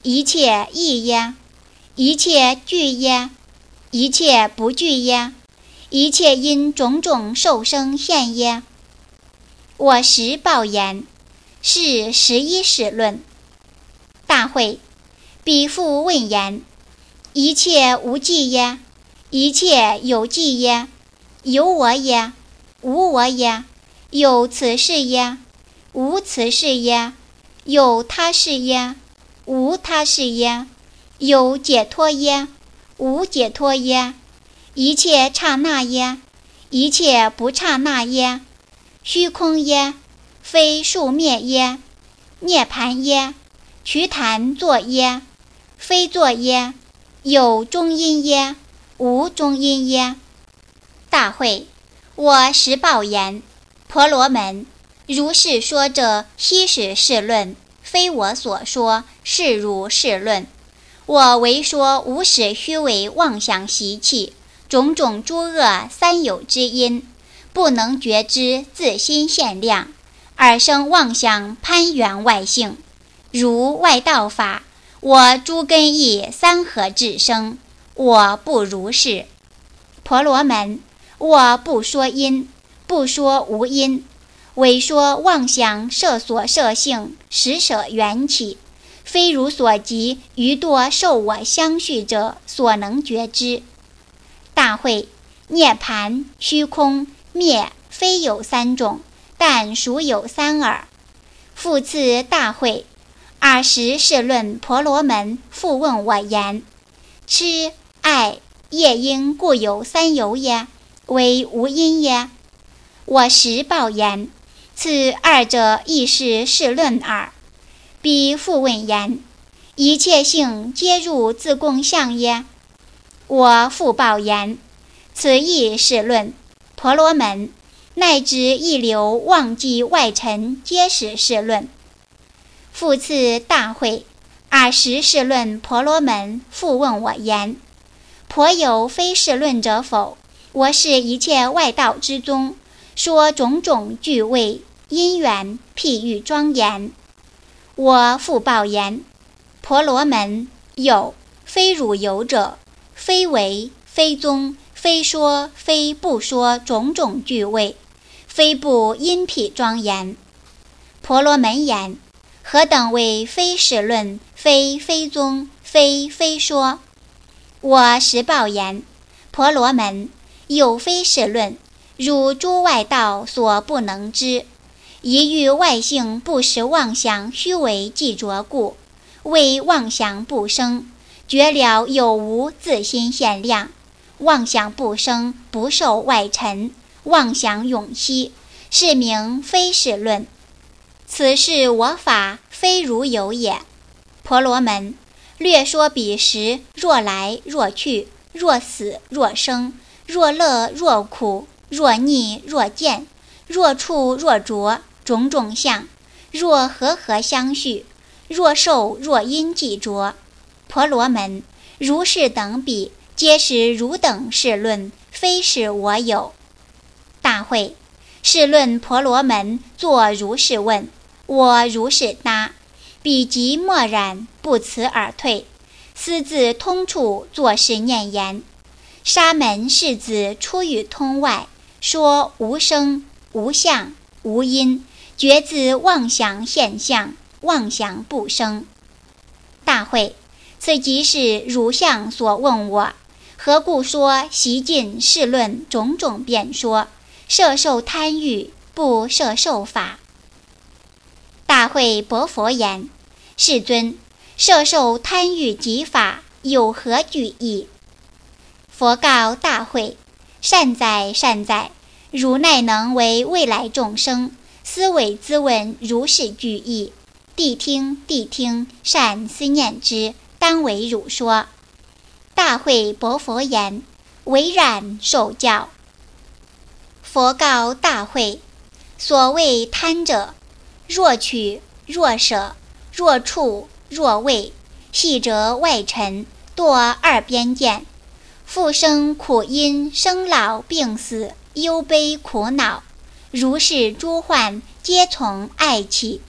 一切异耶？一切具耶？一切不具耶？一切因种种受生现耶？我实报言，是十一始论。大会，彼复问言：一切无记耶？一切有记耶？有我耶？无我耶？有此事耶？无此事耶？有他事耶？无他事耶？有解脱耶？无解脱耶？一切刹那耶？一切不刹那耶？虚空耶？非数灭耶？涅盘耶？瞿昙作耶？非作耶？有中阴耶？无中阴耶？大会，我实报言，婆罗门，如是说者悉实是论，非我所说，是如是论。我唯说无始虚伪妄想习气，种种诸恶三有之因，不能觉知自心现量，而生妄想攀缘外性。如外道法，我诸根意三合至生，我不如是。婆罗门，我不说因，不说无因，唯说妄想摄所摄性，实舍缘起，非如所及余多受我相续者所能觉知。大会，涅盘、虚空、灭，非有三种，但属有三耳。复次大会，尔时是论婆罗门复问我言：痴、爱、业因故有三有耶？为无因耶？我实报言，此二者亦是是论耳。彼复问言：一切性皆入自共相耶？我复报言，此亦是论。婆罗门，乃至一流忘记外尘，皆使是论。复次大会，尔时是论婆罗门复问我言：颇有非是论者否？我是一切外道之宗，说种种具位因缘譬喻庄严。我复报言：婆罗门，有，非汝有者，非为，非宗，非说，非不说种种具位，非不因譬庄严。婆罗门言：何等为非是论，非非宗，非非说？我实报言：婆罗门，有非是论，汝诸外道所不能知，宜欲外性不实妄想虚伪既着故，为妄想不生，觉了有无自心现量，妄想不生，不受外尘，妄想永息，是名非是论。此是我法，非如有也。婆罗门，略说彼时，若来若去，若死若生，若乐若苦，若逆若见，若处若着，种种相，若和合相续，若受若因既着。婆罗门，如是等彼，皆是汝等是论，非是我有。大会，是论婆罗门作如是问，我如是答。彼即默然，不辞而退，私自通处作是念言：沙门世子出于通外，说无生无相无因，觉自妄想现象，妄想不生。大会，此即是汝相所问我，何故说习尽是论种种辩说，摄受贪欲，不摄受法？大会薄佛言：世尊，摄受贪欲及法有何举义？佛告大会：善哉善哉，汝乃能为未来众生思维咨问如是句义，谛听谛听，善思念之，当为汝说。大会薄佛言：唯然受教。佛告大会：所谓贪者，若取若舍，若处若畏，细则外尘，堕二边见，复生苦因，生老病死，忧悲苦恼，如是诸患皆从爱起，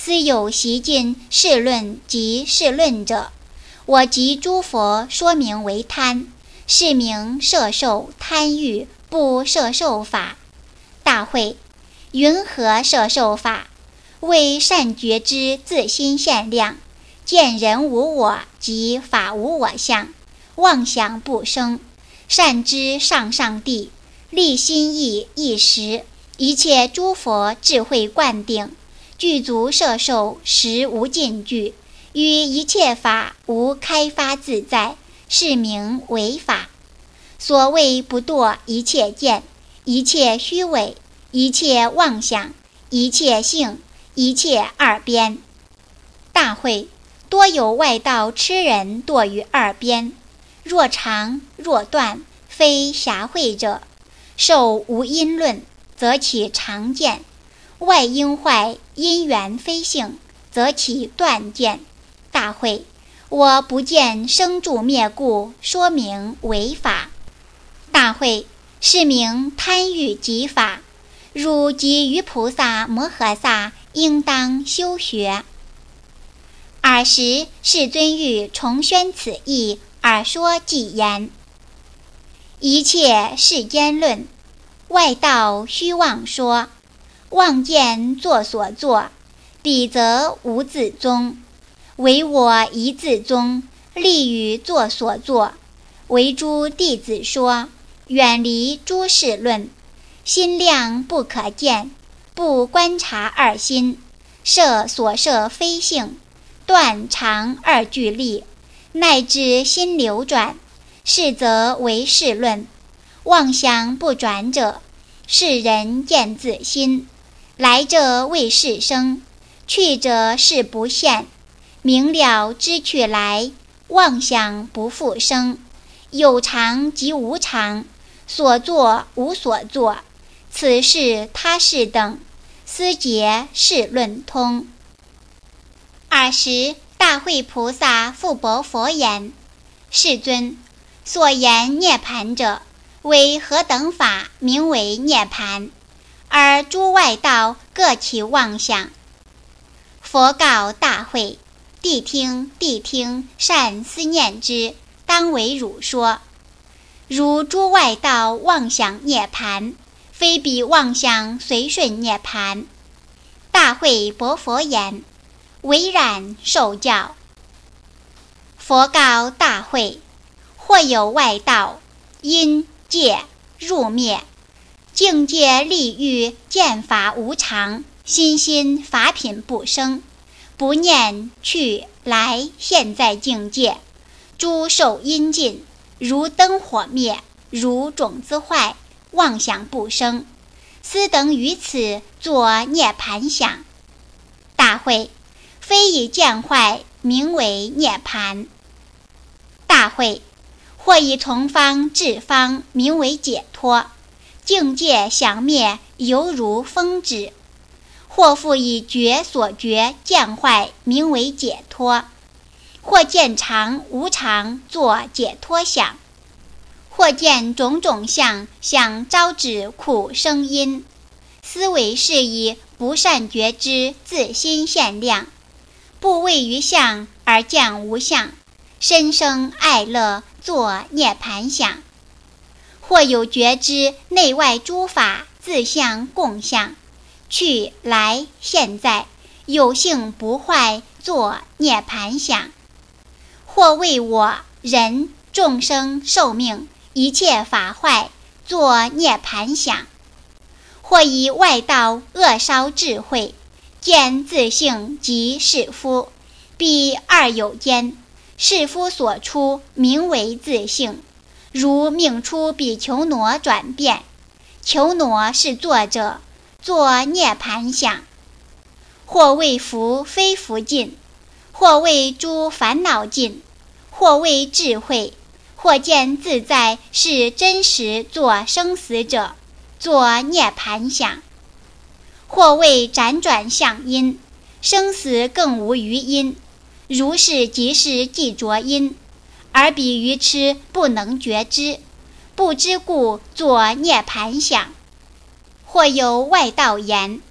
斯有习尽世论及世论者，我即诸佛说明为贪，是名摄受贪欲不摄受法。大会，云何摄受法？为善觉之自心现量，见人无我即法无我相，妄想不生，善知上上地，立心意一时，一切诸佛智慧灌顶，具足摄受实无尽具，于一切法无开发自在，是名为法。所谓不堕一切见，一切虚伪，一切妄想，一切性，一切二边。大会，多有外道痴人堕于二边，若长若断，非狭会者，受无因论，则起常见；外因坏，因缘非性，则起断见。大会，我不见生住灭故，说明为法。大会，是名贪欲即法，汝即于菩萨摩诃萨应当修学。尔时世尊欲重宣此义，而说偈言：一切世间论，外道虚妄说，妄见作所作，彼则无自宗。唯我一自宗，立于作所作，为诸弟子说，远离诸事论，心量不可见，不观察二心，摄所摄非性，断常二俱立，乃至心流转，是则为事论。妄想不转者，是人见自心，来者为事生，去者是不现。明了知去来，妄想不复生，有常即无常，所作无所作，此事他事等，思结事论通。尔时大会菩萨复薄佛言：世尊，所言涅盘者，为何等法名为涅盘？而诸外道各起妄想。佛告大会：谛听，谛听，善思念之，当为汝说。如诸外道妄想涅盘，非彼妄想随顺涅盘。大会薄佛言：唯然受教。佛告大会：或有外道，因戒入灭，境界利欲见法无常，心心法品不生，不念去来现在境界，诸受因尽，如灯火灭，如种子坏，妄想不生，斯等于此作涅盘想。大会，非以见坏名为涅盘。大会，或以从方至方名为解脱，境界想灭犹如风止；或复以觉所觉见坏名为解脱，或见常无常作解脱想，或见种种相想招致苦生因，思维是以不善觉知自心现量，不位于相而见无相，身生爱乐作涅盘想。或有觉知内外诸法自相共相，去来现在有性不坏作涅盘想。或为我人众生寿命一切法坏作涅盘想。或以外道恶烧智慧，见自性即是夫，彼二有间，是夫所出名为自性，如命出比丘挪转变，求挪是作者，作涅盘想。或为福非福尽，或为诸烦恼尽，或为智慧，或见自在是真实作生死者，作涅盘想。或为辗转相因，生死更无余因，如是即是既着因，而彼愚痴不能觉知，不知故作涅盘想。或有外道言：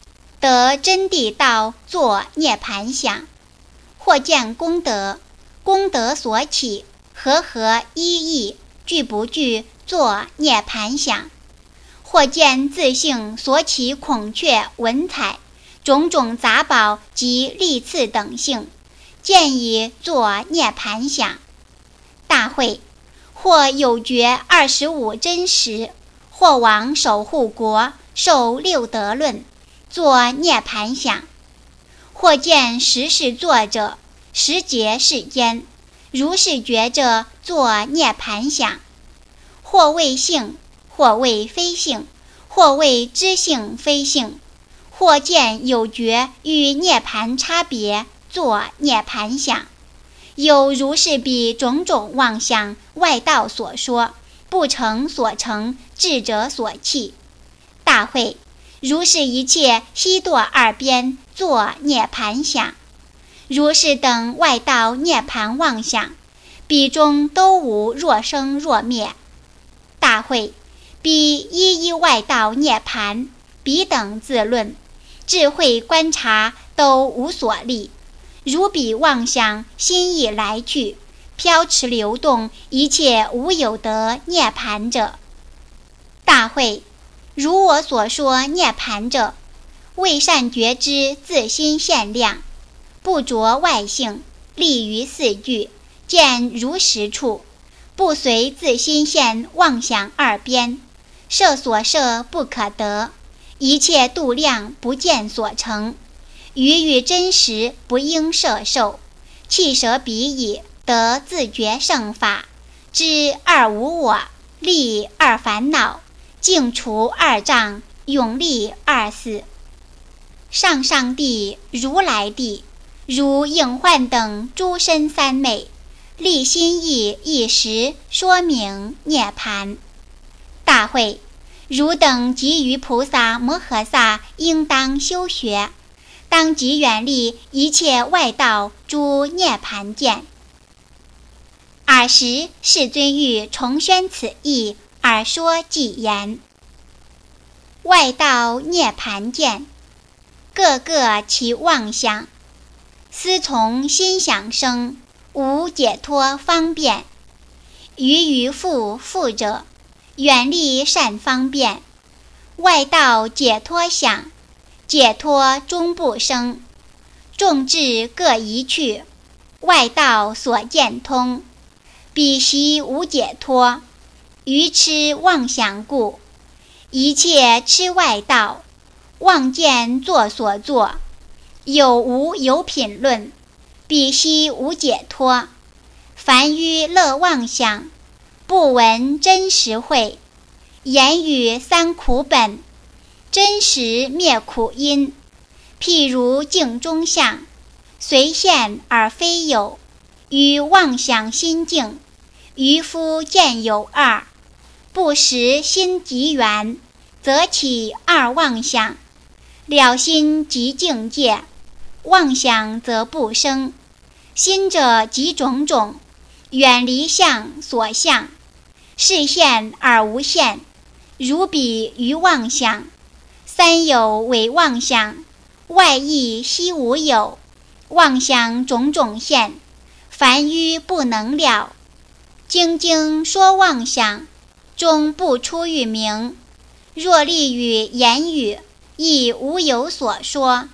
得真谛道作涅盘想。或见功德，功德所起，和合一义，具不具作涅盘想。或见自性所起孔雀文采，种种杂宝及利次等性，见以作涅盘想。大会，或有觉二十五真实，或往守护国，受六德论，作涅盘想。或见十是作者，十劫世间，如是觉者，作涅盘想。或谓性，或谓非性，或谓知性非性，或见有觉与涅盘差别，作涅盘想。有如是彼种种妄想，外道所说，不成所成，智者所弃。大会，如是一切悉堕二边，作涅盘想。如是等外道涅盘妄想，彼中都无若生若灭。大会，彼一一外道涅盘，彼等自论，智慧观察都无所立。如彼妄想心意来去，飘驰流动，一切无有得涅盘者。大会，如我所说涅盘者，为善觉知自心现量，不着外性，立于四句，见如实处，不随自心现妄想二边，设所设不可得，一切度量不见所成，于与真实不应摄受，弃舍彼矣，得自觉胜法，知二无我，立二烦恼，净除二障，永立二死。上上帝如来帝，如应幻等诸身三昧，立心意一时，说明涅盘。大会，汝等及于菩萨摩诃萨应当修学，当即远离一切外道诸涅盘见。尔时世尊欲重宣此义，而说偈言：外道涅盘见，各个其妄想，思从心想生，无解脱方便。于于复复者，远离善方便。外道解脱想，解脱终不生。众智各一去，外道所见通。彼习无解脱，愚痴妄想故。一切痴外道，妄见作所作。有无有品论，彼悉无解脱。凡于乐妄想，不闻真实慧。言语三苦本，真实灭苦因。譬如镜中相，随现而非有。与妄想心境，渔夫见有二，不识心即缘，则起二妄想。了心即境界，妄想则不生。心者即种种，远离相所相，是现而无现。如彼于妄想，三有为妄想，外意悉无有。妄想种种现，凡于不能了。经经说妄想，终不出于名。若立于言语，亦无有所说。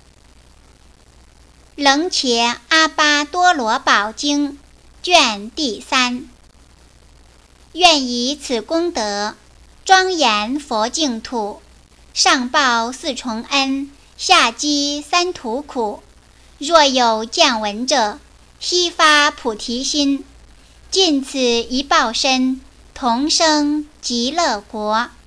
楞伽阿巴多罗宝经卷第三。愿以此功德，庄严佛净土，上报四重恩，下济三途苦。若有见闻者，悉发菩提心，尽此一报身，同生极乐国。